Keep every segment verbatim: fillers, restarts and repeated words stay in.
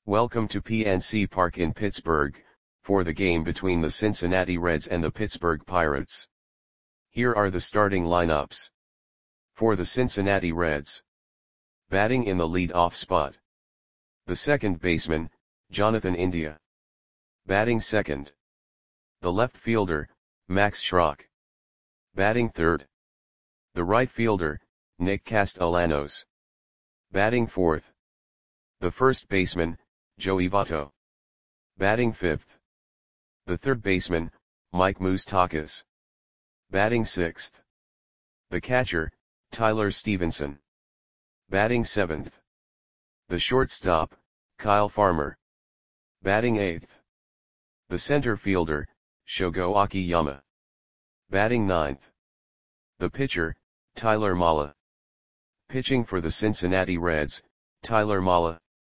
Welcome to P N C Park in Pittsburgh, for the game between the Cincinnati Reds and the Pittsburgh Pirates. Here are the starting lineups. For the Cincinnati Reds. Batting in the lead-off spot. The second baseman, Jonathan India. Batting second. The left fielder, Max Schrock. Batting third. The right fielder, Nick Castellanos. Batting fourth. The first baseman, Joey Votto. Batting fifth. The third baseman, Mike Moustakas. Batting sixth. The catcher, Tyler Stevenson. Batting seventh. The shortstop, Kyle Farmer. Batting eighth. The center fielder, Shogo Akiyama. Batting ninth. The pitcher, Tyler Mahle. Pitching for the Cincinnati Reds, Tyler Mahle.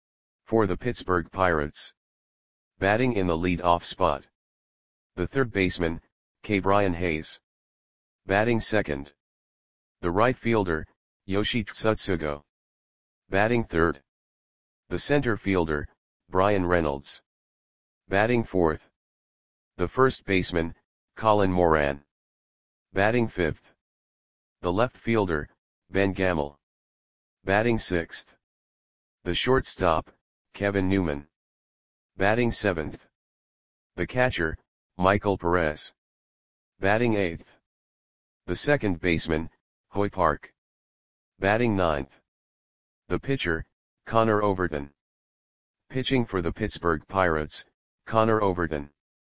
For the Pittsburgh Pirates. Batting in the lead-off spot. The third baseman, Ke'Bryan Hayes. Batting second. The right fielder, Yoshi Tsutsugo. Batting third. The center fielder, Bryan Reynolds. Batting fourth. The first baseman, Colin Moran. Batting fifth. The left fielder, Ben Gamel. Batting sixth. The shortstop, Kevin Newman. Batting seventh. The catcher, Michael Perez. Batting eighth. The second baseman, Hoy Park. Batting ninth. The pitcher, Connor Overton. Pitching for the Pittsburgh Pirates, Connor Overton.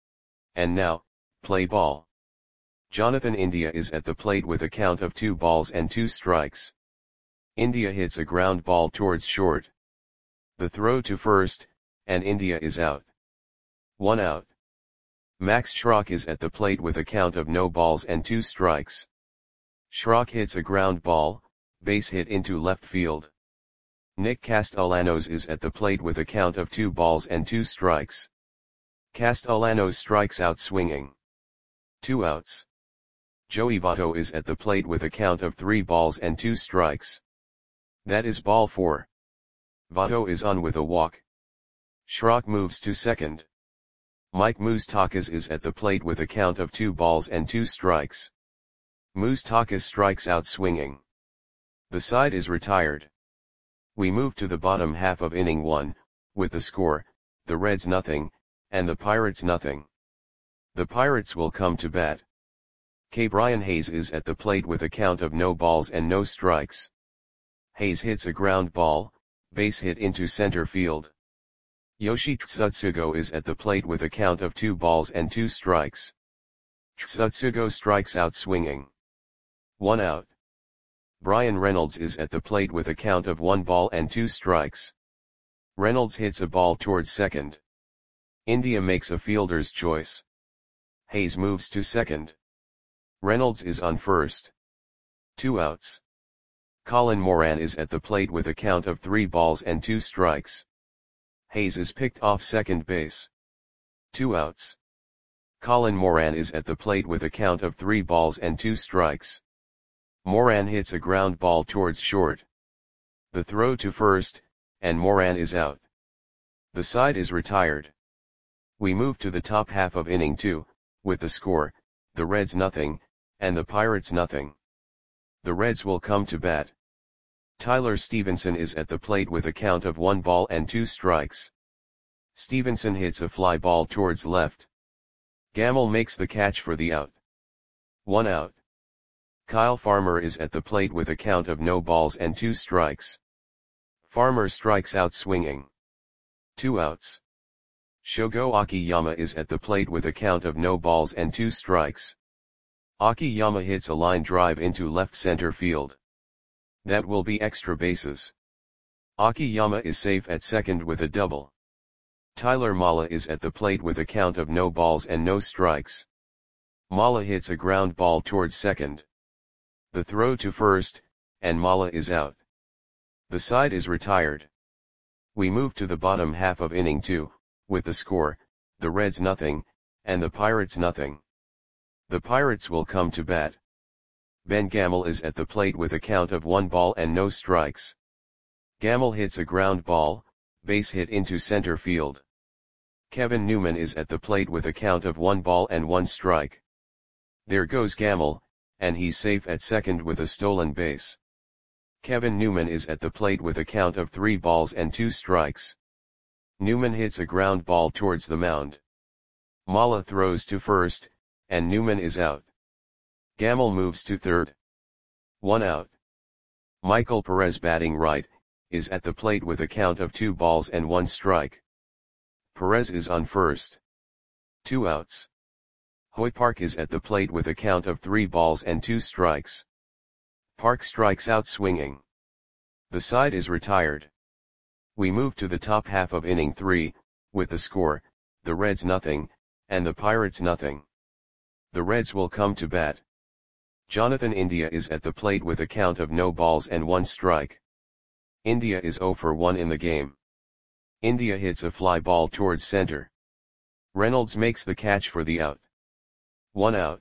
And now, play ball. Jonathan India is at the plate with a count of two balls and two strikes. India hits a ground ball towards short. The throw to first, and India is out. One out. Max Schrock is at the plate with a count of no balls and two strikes. Schrock hits a ground ball, base hit into left field. Nick Castellanos is at the plate with a count of two balls and two strikes. Castellanos strikes out swinging. Two outs. Joey Votto is at the plate with a count of three balls and two strikes. That is ball four. Votto is on with a walk. Schrock moves to second. Mike Moustakas is at the plate with a count of two balls and two strikes. Moustakas strikes out swinging. The side is retired. We move to the bottom half of inning one, with the score, the Reds nothing, and the Pirates nothing. The Pirates will come to bat. Ke'Bryan Hayes is at the plate with a count of no balls and no strikes. Hayes hits a ground ball, base hit into center field. Yoshi Tsutsugo is at the plate with a count of two balls and two strikes. Tsutsugo strikes out swinging. One out. Bryan Reynolds is at the plate with a count of one ball and two strikes. Reynolds hits a ball towards second. India makes a fielder's choice. Hayes moves to second. Reynolds is on first. Two outs. Colin Moran is at the plate with a count of three balls and two strikes. Hayes is picked off second base. Two outs. Colin Moran is at the plate with a count of three balls and two strikes. Moran hits a ground ball towards short. The throw to first, and Moran is out. The side is retired. We move to the top half of inning two, with the score, the Reds nothing, and the Pirates nothing. The Reds will come to bat. Tyler Stevenson is at the plate with a count of one ball and two strikes. Stevenson hits a fly ball towards left. Gamel makes the catch for the out. One out. Kyle Farmer is at the plate with a count of no balls and two strikes. Farmer strikes out swinging. Two outs. Shogo Akiyama is at the plate with a count of no balls and two strikes. Akiyama hits a line drive into left center field. That will be extra bases. Akiyama is safe at second with a double. Tyler Mahle is at the plate with a count of no balls and no strikes. Mahle hits a ground ball towards second. The throw to first, and Mahle is out. The side is retired. We move to the bottom half of inning two, with the score, the Reds nothing, and the Pirates nothing. The Pirates will come to bat. Ben Gamel is at the plate with a count of one ball and no strikes. Gamel hits a ground ball, base hit into center field. Kevin Newman is at the plate with a count of one ball and one strike. There goes Gamble, and he's safe at second with a stolen base. Kevin Newman is at the plate with a count of three balls and two strikes. Newman hits a ground ball towards the mound. Mala throws to first, and Newman is out. Gamble moves to third. One out. Michael Perez, batting right, is at the plate with a count of two balls and one strike. Perez is on first. Two outs. Hoy Park is at the plate with a count of three balls and two strikes. Park strikes out swinging. The side is retired. We move to the top half of inning three, with the score, the Reds nothing, and the Pirates nothing. The Reds will come to bat. Jonathan India is at the plate with a count of no balls and one strike. India is oh for one in the game. India hits a fly ball towards center. Reynolds makes the catch for the out. One out.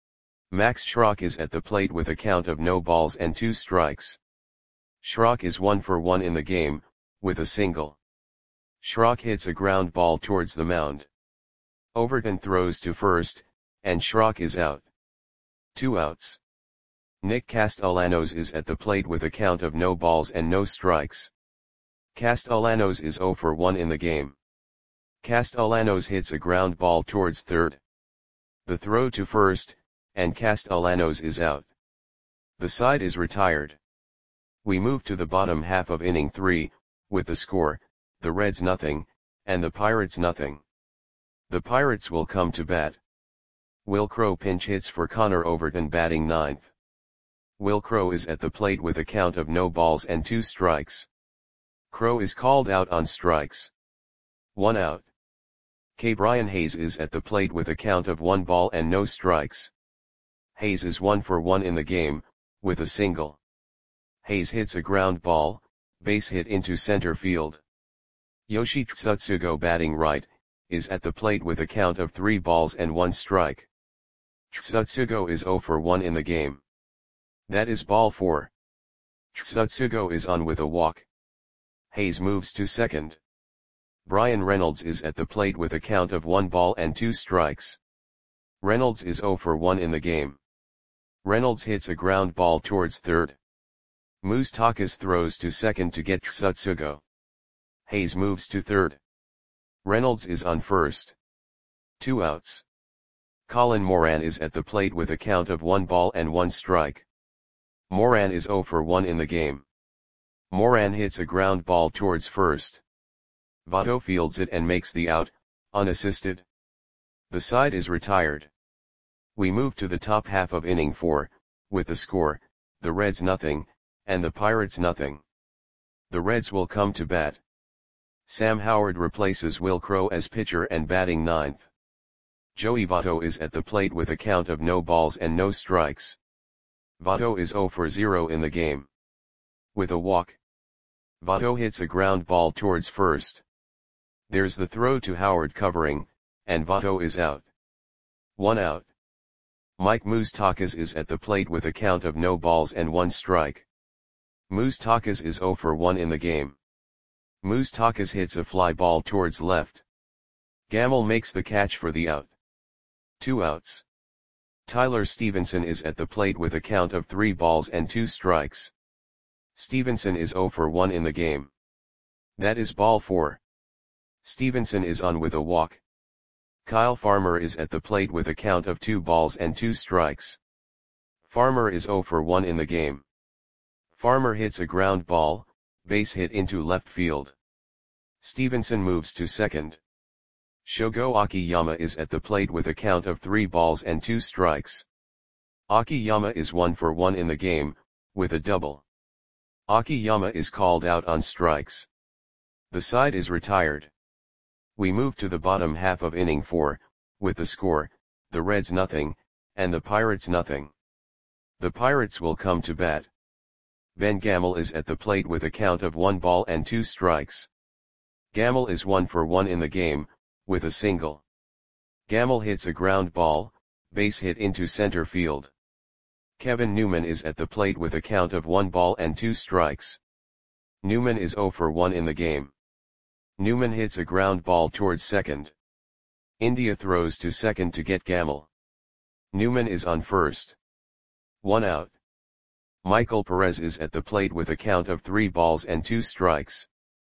Max Schrock is at the plate with a count of no balls and two strikes. Schrock is one for one in the game, with a single. Schrock hits a ground ball towards the mound. Overton throws to first, and Schrock is out. Two outs. Nick Castellanos is at the plate with a count of no balls and no strikes. Castellanos is oh for one in the game. Castellanos hits a ground ball towards third. The throw to first, and Castellanos is out. The side is retired. We move to the bottom half of inning three, with the score, the Reds nothing, and the Pirates nothing. The Pirates will come to bat. Will Crowe pinch hits for Connor Overton, batting ninth. Will Crowe is at the plate with a count of no balls and two strikes. Crowe is called out on strikes. One out. K. Brian Hayes is at the plate with a count of one ball and no strikes. Hayes is one for one in the game, with a single. Hayes hits a ground ball, base hit into center field. Yoshi Tsutsugo, batting right, is at the plate with a count of three balls and one strike. Tsutsugo is oh for one in the game. That is ball four. Tsutsugo is on with a walk. Hayes moves to second. Brian Reynolds is at the plate with a count of one ball and two strikes. Reynolds is oh for one in the game. Reynolds hits a ground ball towards third. Moustakas throws to second to get Tsutsugo. Hayes moves to third. Reynolds is on first. Two outs. Colin Moran is at the plate with a count of one ball and one strike. Moran is oh for one in the game. Moran hits a ground ball towards first. Votto fields it and makes the out, unassisted. The side is retired. We move to the top half of inning four, with the score, the Reds nothing, and the Pirates nothing. The Reds will come to bat. Sam Howard replaces Will Crowe as pitcher and batting ninth. Joey Votto is at the plate with a count of no balls and no strikes. Votto is oh for zero in the game. With a walk. Votto hits a ground ball towards first. There's the throw to Howard covering, and Votto is out. One out. Mike Moustakas is at the plate with a count of no balls and one strike. Moustakas is oh for one in the game. Moustakas hits a fly ball towards left. Gamble makes the catch for the out. Two outs. Tyler Stevenson is at the plate with a count of three balls and two strikes. Stevenson is oh for one in the game. That is ball four. Stevenson is on with a walk. Kyle Farmer is at the plate with a count of two balls and two strikes. Farmer is oh for one in the game. Farmer hits a ground ball, base hit into left field. Stevenson moves to second. Shogo Akiyama is at the plate with a count of three balls and two strikes. Akiyama is one for one in the game, with a double. Akiyama is called out on strikes. The side is retired. We move to the bottom half of inning four, with the score, the Reds nothing, and the Pirates nothing. The Pirates will come to bat. Ben Gamble is at the plate with a count of one ball and two strikes. Gamble is one for one in the game, with a single. Gamble hits a ground ball, base hit into center field. Kevin Newman is at the plate with a count of one ball and two strikes. Newman is oh for one in the game. Newman hits a ground ball towards second. India throws to second to get Gamal. Newman is on first. One out. Michael Perez is at the plate with a count of three balls and two strikes.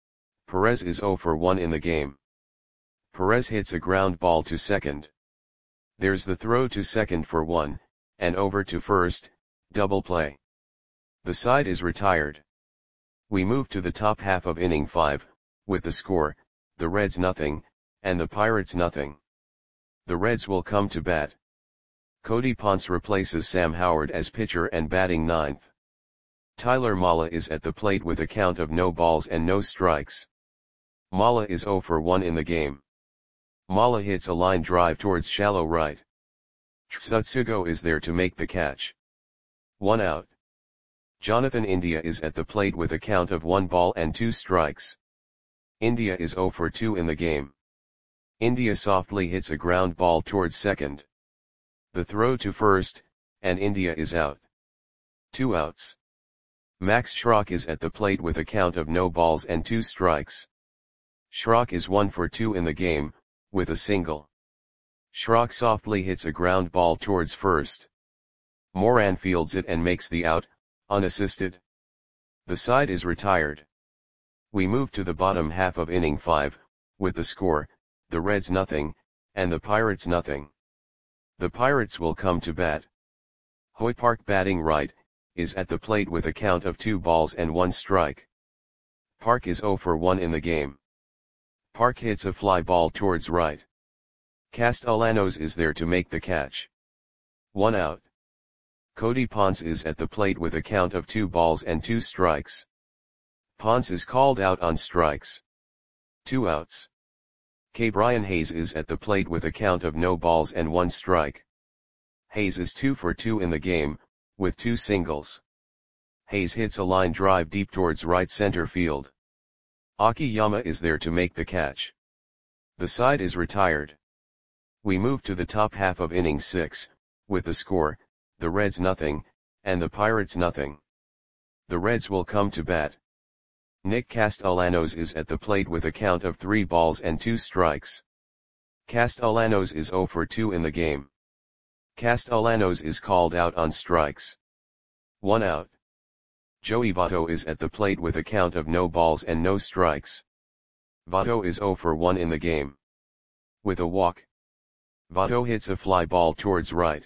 Perez is zero for one in the game. Perez hits a ground ball to second. There's the throw to second for one, and over to first, double play. The side is retired. We move to the top half of inning five, with the score, the Reds nothing, and the Pirates nothing. The Reds will come to bat. Cody Ponce replaces Sam Howard as pitcher and batting ninth. Tyler Mala is at the plate with a count of no balls and no strikes. Mala is zero for one in the game. Mala hits a line drive towards shallow right. Tsutsugo is there to make the catch. One out. Jonathan India is at the plate with a count of one ball and two strikes. India is zero for two in the game. India softly hits a ground ball towards second. The throw to first, and India is out. Two outs. Max Schrock is at the plate with a count of no balls and two strikes. Schrock is one for two in the game, with a single. Schrock softly hits a ground ball towards first. Moran fields it and makes the out, unassisted. The side is retired. We move to the bottom half of inning five, with the score, the Reds nothing, and the Pirates nothing. The Pirates will come to bat. Hoy Park batting right, is at the plate with a count of two balls and one strike. Park is zero for one in the game. Park hits a fly ball towards right. Castellanos is there to make the catch. One out. Cody Ponce is at the plate with a count of two balls and two strikes. Ponce is called out on strikes. Two outs. K. Brian Hayes is at the plate with a count of no balls and one strike. Hayes is two for two in the game, with two singles. Hayes hits a line drive deep towards right center field. Akiyama is there to make the catch. The side is retired. We move to the top half of inning six, with the score, the Reds nothing, and the Pirates nothing. The Reds will come to bat. Nick Castellanos is at the plate with a count of three balls and two strikes. Castellanos is zero for two in the game. Castellanos is called out on strikes. One out. Joey Votto is at the plate with a count of no balls and no strikes. Votto is zero for one in the game. With a walk. Votto hits a fly ball towards right.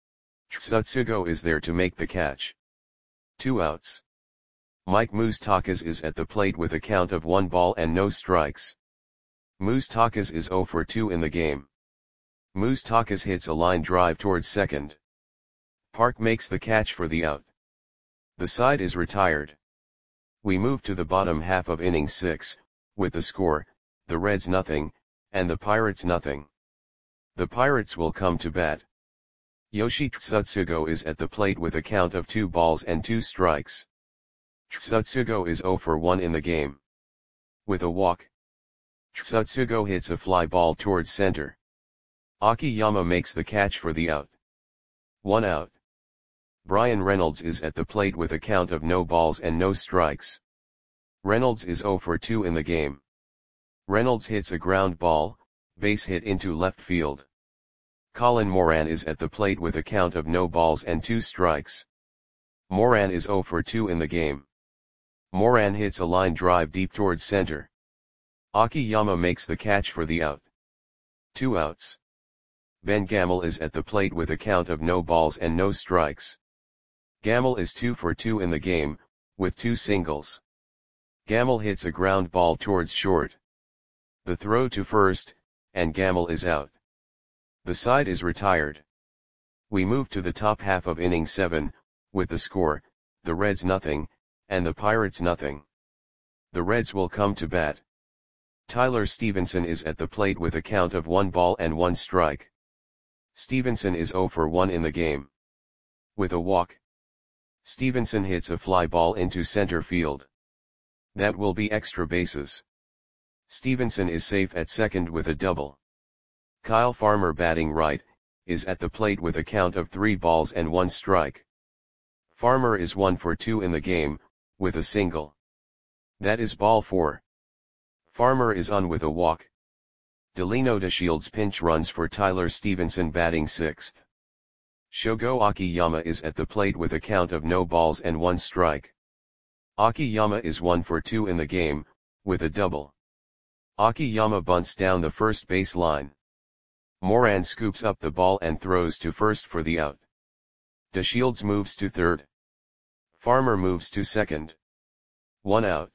Tsutsugo is there to make the catch. Two outs. Mike Moustakas is at the plate with a count of one ball and no strikes. Moustakas is zero for two in the game. Moustakas hits a line drive towards second. Park makes the catch for the out. The side is retired. We move to the bottom half of inning six, with the score, the Reds nothing, and the Pirates nothing. The Pirates will come to bat. Yoshi Tsutsugo is at the plate with a count of two balls and two strikes. Tsutsugo is zero for one in the game. With a walk. Tsutsugo hits a fly ball towards center. Akiyama makes the catch for the out. One out. Brian Reynolds is at the plate with a count of no balls and no strikes. Reynolds is zero for two in the game. Reynolds hits a ground ball, base hit into left field. Colin Moran is at the plate with a count of no balls and two strikes. Moran is zero for two in the game. Moran hits a line drive deep towards center. Akiyama makes the catch for the out. Two outs. Ben Gamel is at the plate with a count of no balls and no strikes. Gamel is two for two in the game, with two singles. Gamel hits a ground ball towards short. The throw to first, and Gamel is out. The side is retired. We move to the top half of inning seven, with the score, the Reds nothing, and the Pirates nothing. The Reds will come to bat. Tyler Stevenson is at the plate with a count of one ball and one strike. Stevenson is zero for one in the game. With a walk. Stevenson hits a fly ball into center field. That will be extra bases. Stevenson is safe at second with a double. Kyle Farmer batting right, is at the plate with a count of three balls and one strike. Farmer is one for two in the game, with a single. That is ball four. Farmer is on with a walk. Delino DeShields pinch runs for Tyler Stevenson batting sixth. Shogo Akiyama is at the plate with a count of no balls and one strike. Akiyama is one for two in the game, with a double. Akiyama bunts down the first base line. Moran scoops up the ball and throws to first for the out. DeShields moves to third. Farmer moves to second. One out.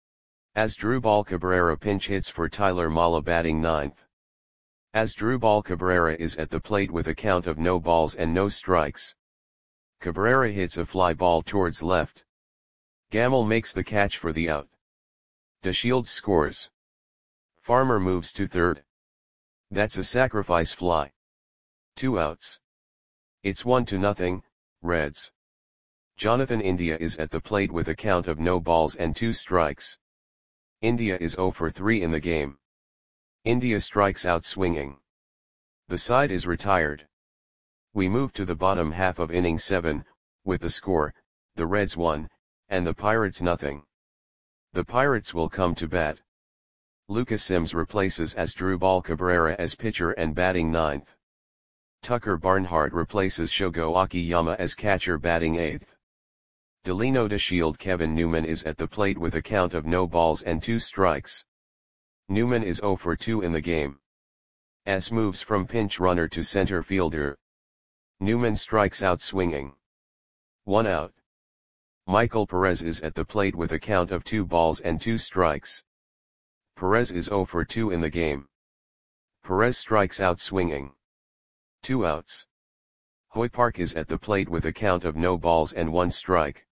Asdrubal Cabrera pinch hits for Tyler Mala batting ninth. Asdrubal Cabrera is at the plate with a count of no balls and no strikes. Cabrera hits a fly ball towards left. Gamble makes the catch for the out. DeShields scores. Farmer moves to third. That's a sacrifice fly. Two outs. It's one to nothing, Reds. Jonathan India is at the plate with a count of no balls and two strikes. India is zero for three in the game. India strikes out swinging. The side is retired. We move to the bottom half of inning seven, with the score, the Reds one, and the Pirates nothing. The Pirates will come to bat. Lucas Sims replaces Asdrubal Cabrera as pitcher and batting ninth. Tucker Barnhart replaces Shogo Akiyama as catcher batting eighth. Delino DeShield Kevin Newman is at the plate with a count of no balls and two strikes. Newman is zero for two in the game. S moves from pinch runner to center fielder. Newman strikes out swinging. One out. Michael Perez is at the plate with a count of two balls and two strikes. Perez is zero for two in the game. Perez strikes out swinging. Two outs. Hoy Park is at the plate with a count of no balls and one strike.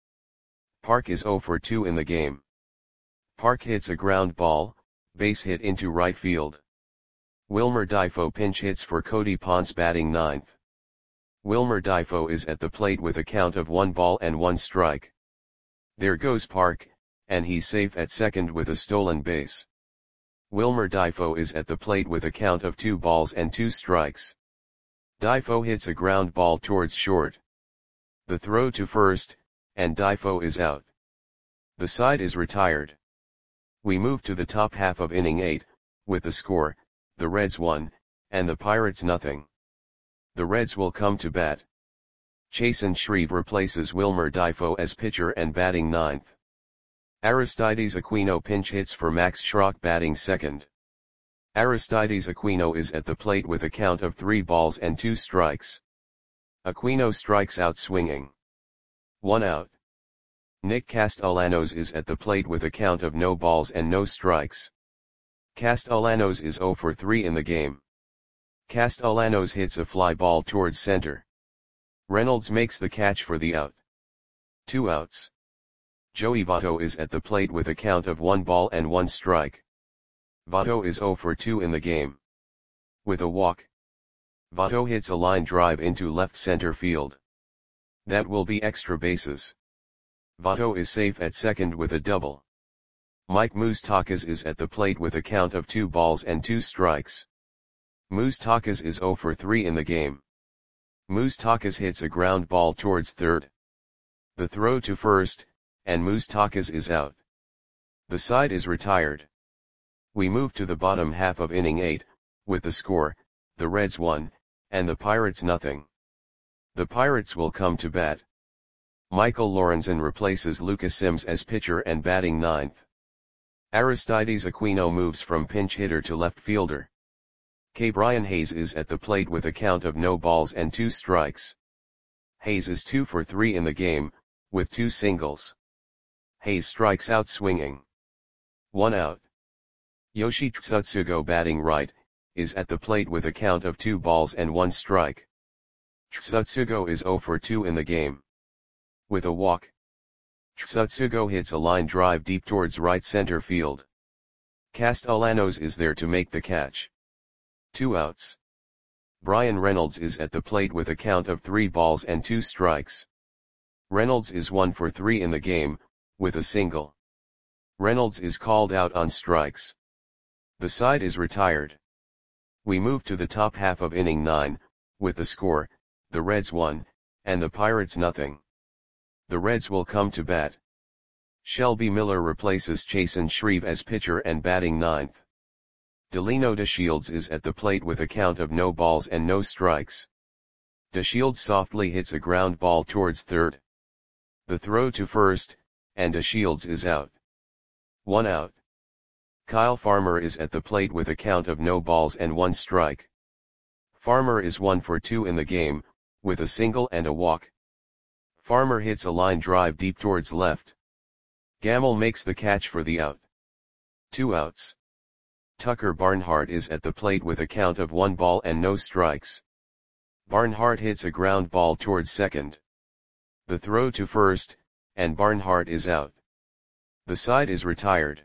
Park is zero for two in the game. Park hits a ground ball, base hit into right field. Wilmer Difo pinch hits for Cody Ponce batting ninth. Wilmer Difo is at the plate with a count of one ball and one strike. There goes Park, and he's safe at second with a stolen base. Wilmer Difo is at the plate with a count of two balls and two strikes. Difo hits a ground ball towards short. The throw to first, and Difo is out. The side is retired. We move to the top half of inning eight, with the score, the Reds one, and the Pirates nothing. The Reds will come to bat. Chasen Shreve replaces Wilmer Difo as pitcher and batting ninth. Aristides Aquino pinch hits for Max Schrock batting second. Aristides Aquino is at the plate with a count of three balls and two strikes. Aquino strikes out swinging. One out. Nick Castellanos is at the plate with a count of no balls and no strikes. Castellanos is zero for three in the game. Castellanos hits a fly ball towards center. Reynolds makes the catch for the out. Two outs. Joey Votto is at the plate with a count of one ball and one strike. Votto is zero for two in the game. With a walk. Votto hits a line drive into left center field. That will be extra bases. Votto is safe at second with a double. Mike Moustakas is at the plate with a count of two balls and two strikes. Moustakas is zero for three in the game. Moustakas hits a ground ball towards third. The throw to first, and Moustakas is out. The side is retired. We move to the bottom half of inning eight, with the score, the Reds one, and the Pirates nothing. The Pirates will come to bat. Michael Lorenzen replaces Lucas Sims as pitcher and batting ninth. Aristides Aquino moves from pinch hitter to left fielder. K. Brian Hayes is at the plate with a count of no balls and two strikes. Hayes is two for three in the game, with two singles. Hayes strikes out swinging. One out. Yoshi Tsutsugo batting right, is at the plate with a count of two balls and one strike. Tsutsugo is zero for two in the game. With a walk. Tsutsugo hits a line drive deep towards right center field. Castellanos is there to make the catch. Two outs. Brian Reynolds is at the plate with a count of three balls and two strikes. Reynolds is one for three in the game, with a single. Reynolds is called out on strikes. The side is retired. We move to the top half of inning nine, with the score, the Reds one, and the Pirates nothing. The Reds will come to bat. Shelby Miller replaces Chasen Shreve as pitcher and batting ninth. Delino DeShields is at the plate with a count of no balls and no strikes. DeShields softly hits a ground ball towards third. The throw to first, and DeShields is out. One out. Kyle Farmer is at the plate with a count of no balls and one strike. Farmer is one for two in the game, with a single and a walk. Farmer hits a line drive deep towards left. Gamble makes the catch for the out. Two outs. Tucker Barnhart is at the plate with a count of one ball and no strikes. Barnhart hits a ground ball towards second. The throw to first, and Barnhart is out. The side is retired.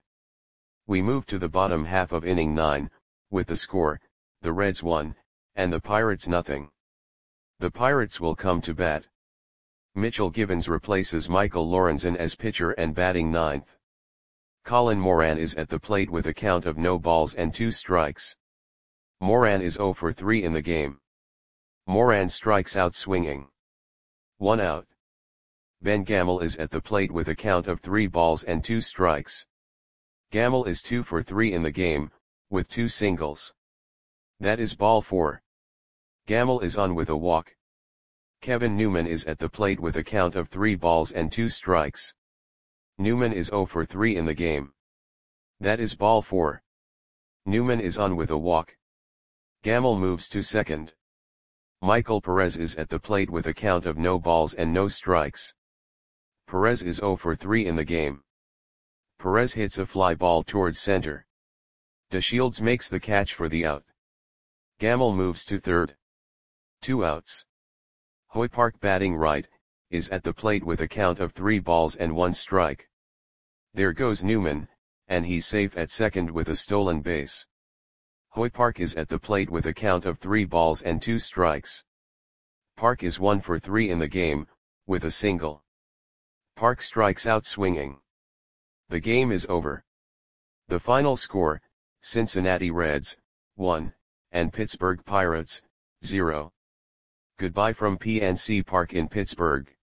We move to the bottom half of inning nine, with the score, the Reds one, and the Pirates nothing. The Pirates will come to bat. Mitchell Givens replaces Michael Lorenzen as pitcher and batting ninth. Colin Moran is at the plate with a count of no balls and two strikes. Moran is zero for three in the game. Moran strikes out swinging. One out. Ben Gamel is at the plate with a count of three balls and two strikes. Gamel is two for three in the game, with two singles. That is ball four. Gamel is on with a walk. Kevin Newman is at the plate with a count of three balls and two strikes. Newman is zero for three in the game. That is ball four. Newman is on with a walk. Gamel moves to second. Michael Perez is at the plate with a count of no balls and no strikes. Perez is zero for three in the game. Perez hits a fly ball towards center. DeShields makes the catch for the out. Gamel moves to third. Two outs. Hoy Park batting right, is at the plate with a count of three balls and one strike. There goes Newman, and he's safe at second with a stolen base. Hoy Park is at the plate with a count of three balls and two strikes. Park is one for three in the game, with a single. Park strikes out swinging. The game is over. The final score, Cincinnati Reds, one, and Pittsburgh Pirates, zero. Goodbye from P N C Park in Pittsburgh.